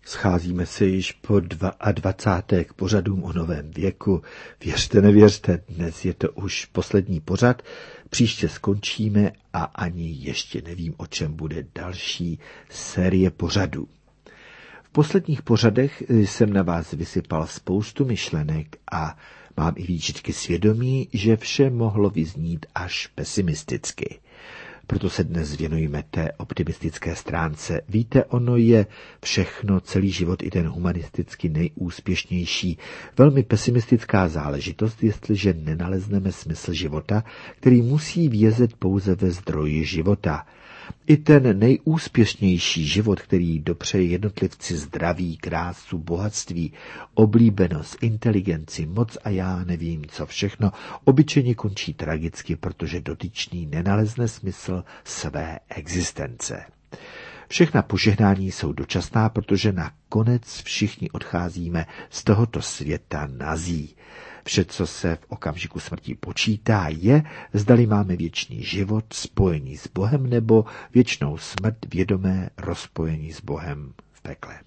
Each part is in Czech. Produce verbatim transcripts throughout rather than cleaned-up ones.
Scházíme se již po dvacáté k pořadům o novém věku. Věřte, nevěřte, dnes je to už poslední pořad. Příště skončíme a ani ještě nevím, o čem bude další série pořadů. V posledních pořadech jsem na vás vysypal spoustu myšlenek a mám i výčitky svědomí, že vše mohlo vyznít až pesimisticky. Proto se dnes věnujeme té optimistické stránce. Víte, ono je všechno, celý život i ten humanisticky nejúspěšnější, velmi pesimistická záležitost, jestliže nenalezneme smysl života, který musí vězet pouze ve zdroji života. I ten nejúspěšnější život, který dopřeje jednotlivci zdraví, krásu, bohatství, oblíbenost, inteligenci, moc a já nevím co všechno, obyčejně končí tragicky, protože dotyčný nenalezne smysl své existence. Všechna požehnání jsou dočasná, protože nakonec všichni odcházíme z tohoto světa nazí. Vše, co se v okamžiku smrti počítá, je, zdali máme věčný život, spojení s Bohem, nebo věčnou smrt, vědomé rozpojení s Bohem v pekle.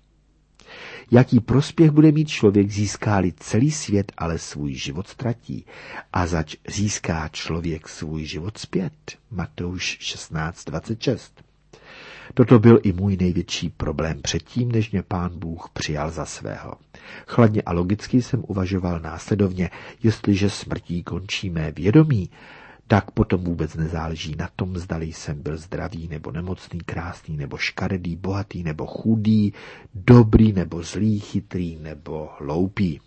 Jaký prospěch bude mít člověk, získá-li celý svět, ale svůj život ztratí? A zač získá člověk svůj život zpět? Matouš šestnáct dvacet šest. Toto byl i můj největší problém předtím, než mě Pán Bůh přijal za svého. Chladně a logicky jsem uvažoval následovně, jestliže smrtí končí mé vědomí, tak potom vůbec nezáleží na tom, zdali jsem byl zdravý nebo nemocný, krásný nebo škaredý, bohatý nebo chudý, dobrý nebo zlý, chytrý nebo hloupý.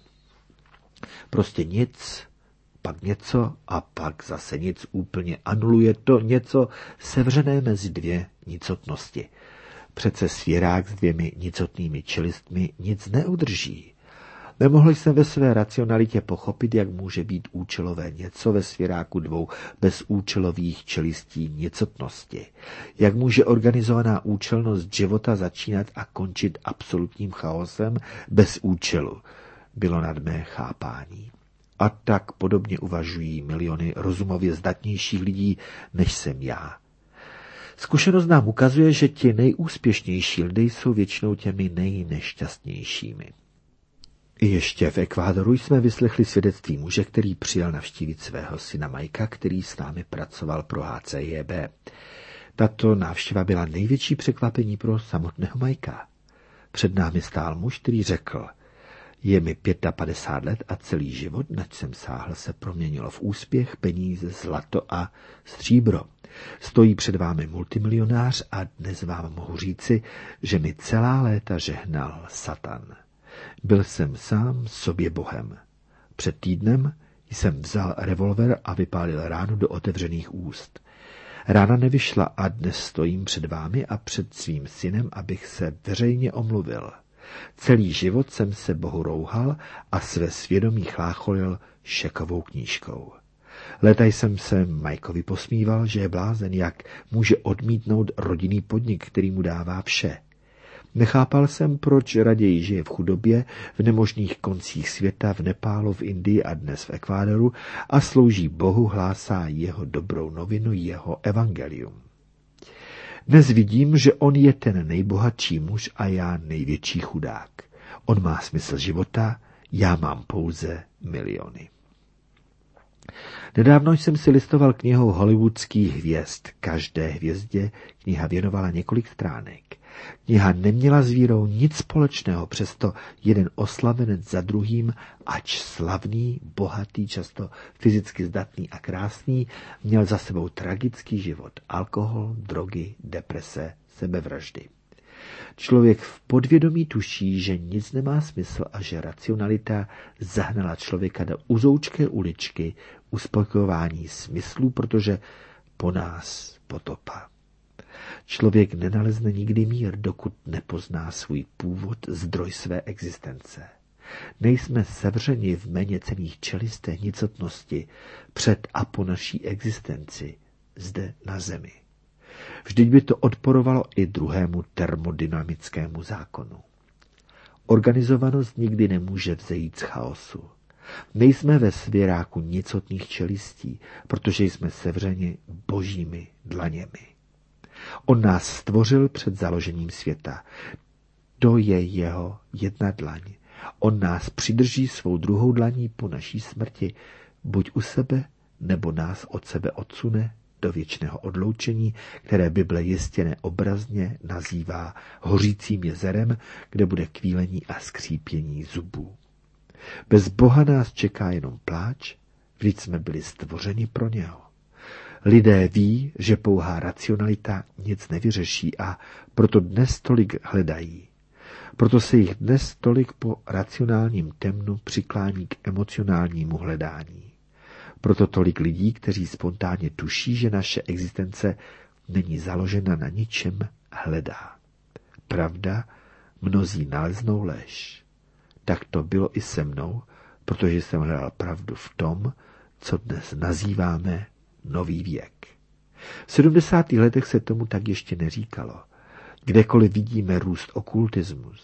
Prostě nic, pak něco a pak zase nic úplně anuluje to něco sevřené mezi dvě nicotnosti. Přece svěrák s dvěmi nicotnými čelistmi nic neudrží. Nemohl jsem ve své racionalitě pochopit, jak může být účelové něco ve svěráku dvou bezúčelových čelistí nicotnosti. Jak může organizovaná účelnost života začínat a končit absolutním chaosem bez účelu. Bylo nad mé chápání. A tak podobně uvažují miliony rozumově zdatnějších lidí, než jsem já. Zkušenost nám ukazuje, že ti nejúspěšnější lidé jsou většinou těmi nejnešťastnějšími. I ještě v Ekvádoru jsme vyslechli svědectví muže, který přijel navštívit svého syna Majka, který s námi pracoval pro H C J B. Tato návštěva byla největší překvapení pro samotného Majka. Před námi stál muž, který řekl: je mi padesát pět let a celý život, nač jsem sáhl, se proměnilo v úspěch, peníze, zlato a stříbro. Stojí před vámi multimilionář a dnes vám mohu říci, že mi celá léta žehnal Satan. Byl jsem sám sobě Bohem. Před týdnem jsem vzal revolver a vypálil ránu do otevřených úst. Rána nevyšla a dnes stojím před vámi a před svým synem, abych se veřejně omluvil. Celý život jsem se Bohu rouhal a své svědomí chlácholil šekovou knížkou. Leta jsem se Majkovi posmíval, že je blázen, jak může odmítnout rodinný podnik, který mu dává vše. Nechápal jsem, proč raději žije v chudobě, v nemožných koncích světa, v Nepálu, v Indii a dnes v Ekvádoru a slouží Bohu, hlásá jeho dobrou novinu, jeho evangelium. Dnes vidím, že on je ten nejbohatší muž a já největší chudák. On má smysl života, já mám pouze miliony. Nedávno jsem si listoval knihou hollywoodských hvězd. Každé hvězdě kniha věnovala několik stránek. Kniha neměla s vírou nic společného, přesto jeden oslavenec za druhým, ač slavný, bohatý, často fyzicky zdatný a krásný, měl za sebou tragický život, alkohol, drogy, deprese, sebevraždy. Člověk v podvědomí tuší, že nic nemá smysl a že racionalita zahnala člověka do uzoučké uličky uspokojování smyslů, protože po nás potopa. Člověk nenalezne nikdy mír, dokud nepozná svůj původ, zdroj své existence. Nejsme sevřeni v méněcenných čelistech nicotnosti před a po naší existenci zde na zemi. Vždyť by to odporovalo i druhému termodynamickému zákonu. Organizovanost nikdy nemůže vzejít z chaosu. Nejsme ve svěráku nicotných čelistí, protože jsme sevřeni božími dlaněmi. On nás stvořil před založením světa. to je jeho jedna dlaň. On nás přidrží svou druhou dlaní po naší smrti, buď u sebe, nebo nás od sebe odsune do věčného odloučení, které Bible jistě neobrazně nazývá hořícím jezerem, kde bude kvílení a skřípění zubů. Bez Boha nás čeká jenom pláč, vždyť jsme byli stvořeni pro něho. Lidé ví, že pouhá racionalita nic nevyřeší a proto dnes tolik hledají. Proto se jich dnes tolik po racionálním temnu přiklání k emocionálnímu hledání. Proto tolik lidí, kteří spontánně tuší, že naše existence není založena na ničem, hledá. Pravda, mnozí naleznou lež. Tak to bylo i se mnou, protože jsem hledal pravdu v tom, co dnes nazýváme nový věk. V sedmdesátých letech se tomu tak ještě neříkalo. Kdekoliv vidíme růst okultismus,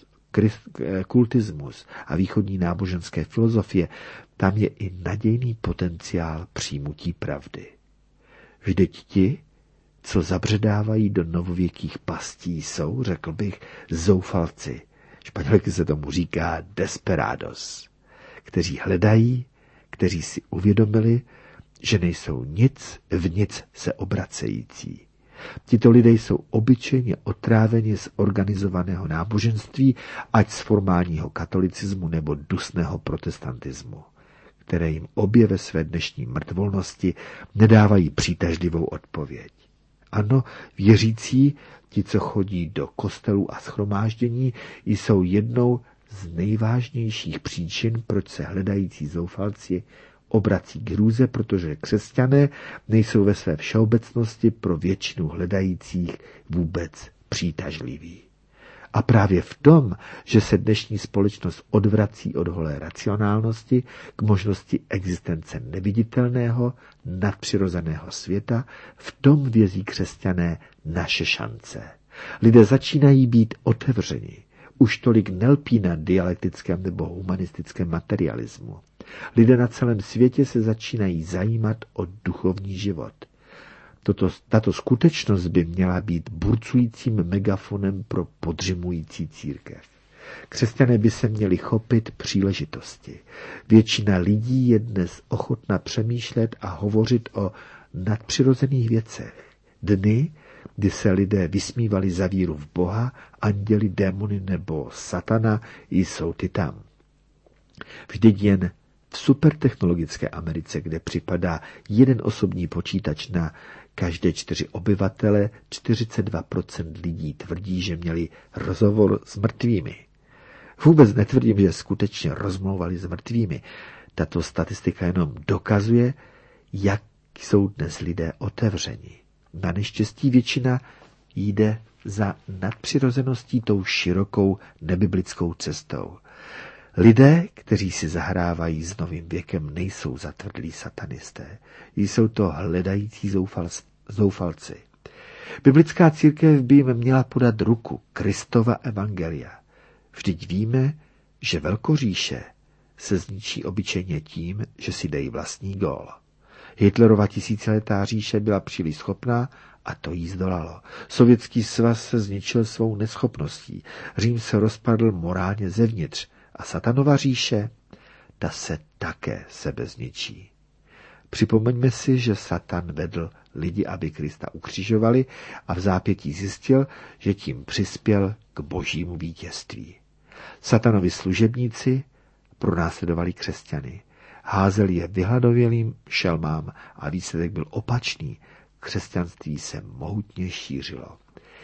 kultismus a východní náboženské filozofie, tam je i nadějný potenciál přijmutí pravdy. Vždyť ti, co zabředávají do novověkých pastí, jsou, řekl bych, zoufalci. Španělsky se tomu říká desperados, kteří hledají, kteří si uvědomili, že nejsou nic v nic se obracející. Tito lidé jsou obyčejně otráveni z organizovaného náboženství, ať z formálního katolicismu nebo dusného protestantismu, které jim obě ve své dnešní mrtvolnosti nedávají přitažlivou odpověď. Ano, věřící, ti, co chodí do kostelů a shromáždění, jsou jednou z nejvážnějších příčin, proč se hledající zoufalci obrací k hrůze, protože křesťané nejsou ve své všeobecnosti pro většinu hledajících vůbec přitažliví. A právě v tom, že se dnešní společnost odvrací od holé racionálnosti k možnosti existence neviditelného, nadpřirozeného světa, v tom vězí křesťané naše šance. Lidé začínají být otevřeni. Už tolik nelpí na dialektickém nebo humanistickém materialismu. Lidé na celém světě se začínají zajímat o duchovní život. Toto, tato skutečnost by měla být burcujícím megafonem pro podřimující církev. Křesťané by se měli chopit příležitosti. Většina lidí je dnes ochotna přemýšlet a hovořit o nadpřirozených věcech. Dny, kdy se lidé vysmívali za víru v Boha, anděli, démony nebo satana, jsou ty tam. Vždyť jen v supertechnologické Americe, kde připadá jeden osobní počítač na každé čtyři obyvatele, čtyřicet dva procent lidí tvrdí, že měli rozhovor s mrtvými. Vůbec netvrdím, že skutečně rozmlouvali s mrtvými. Tato statistika jenom dokazuje, jak jsou dnes lidé otevřeni. Na neštěstí většina jde za nadpřirozeností tou širokou nebiblickou cestou. Lidé, kteří si zahrávají s novým věkem, nejsou zatvrdlí satanisté. Jsou to hledající zoufal, zoufalci. Biblická církev by jim měla podat ruku Kristova evangelia. Vždyť víme, že velkoříše se zničí obyčejně tím, že si dají vlastní gól. Hitlerova tisíciletá říše byla příliš schopná a to jí zdolalo. Sovětský svaz se zničil svou neschopností. Řím se rozpadl morálně zevnitř a satanova říše, ta se také sebe zničí. Připomeňme si, že Satan vedl lidi, aby Krista ukřižovali a v zápětí zjistil, že tím přispěl k božímu vítězství. Satanovi služebníci pronásledovali křesťany. Házeli je vyhladovělým šelmám a výsledek byl opačný. Křesťanství se mohutně šířilo.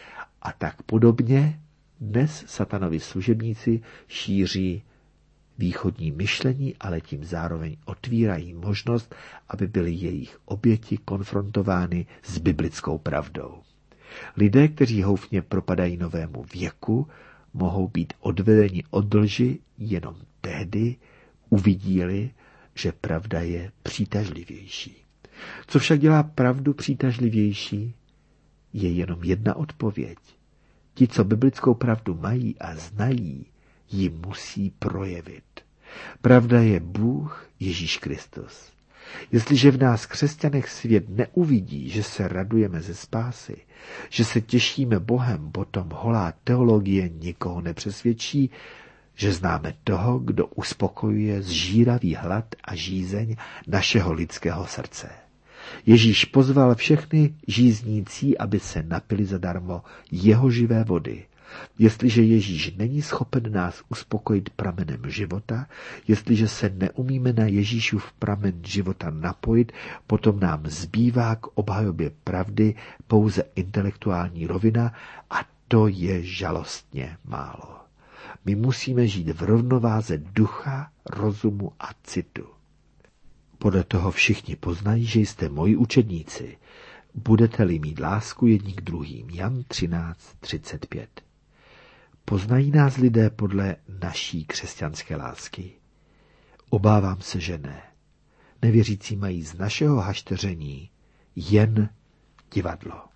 A tak podobně dnes satanovi služebníci šíří východní myšlení, ale tím zároveň otvírají možnost, aby byly jejich oběti konfrontovány s biblickou pravdou. Lidé, kteří houfně propadají novému věku, mohou být odvedeni od lži jenom tehdy, uvidí-li, že pravda je přitažlivější. Co však dělá pravdu přitažlivější, je jenom jedna odpověď. Ti, co biblickou pravdu mají a znají, ji musí projevit. Pravda je Bůh Ježíš Kristus. Jestliže v nás křesťanech svět neuvidí, že se radujeme ze spásy, že se těšíme Bohem, potom holá teologie nikoho nepřesvědčí, že známe toho, kdo uspokojuje zžíravý hlad a žízeň našeho lidského srdce. Ježíš pozval všechny žíznící, aby se napili zadarmo jeho živé vody. Jestliže Ježíš není schopen nás uspokojit pramenem života, jestliže se neumíme na Ježíšův pramen života napojit, potom nám zbývá k obhajobě pravdy pouze intelektuální rovina a to je žalostně málo. My musíme žít v rovnováze ducha, rozumu a citu. Podle toho všichni poznají, že jste moji učedníci. Budete-li mít lásku jedni k druhým. Jan třináct třicet pět. Poznají nás lidé podle naší křesťanské lásky? Obávám se, že ne. Nevěřící mají z našeho hašteření jen divadlo.